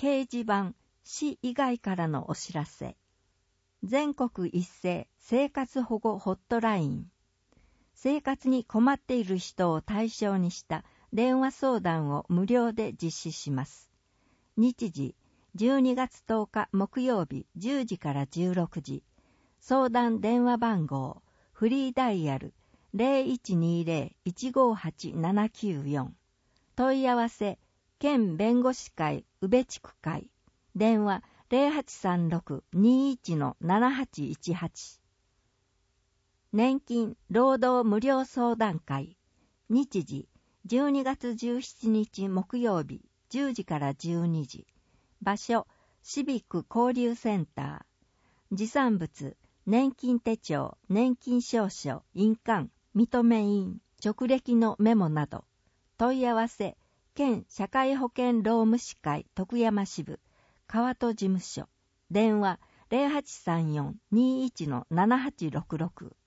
掲示板、市以外からのお知らせ。全国一斉生活保護ホットライン。生活に困っている人を対象にした電話相談を無料で実施します。日時、12月10日木曜日10時から16時。相談電話番号、フリーダイヤル 0120-158-794。問い合わせ、県弁護士会宇部地区会。電話0836-21-7818。年金労働無料相談会。日時、12月17日木曜日10時から12時。場所、シビック交流センター。持産物、年金手帳、年金証書、印鑑、認め印、直歴のメモなど。問い合わせ、県社会保険労務士会徳山支部、川戸事務所。電話0834-21-7866。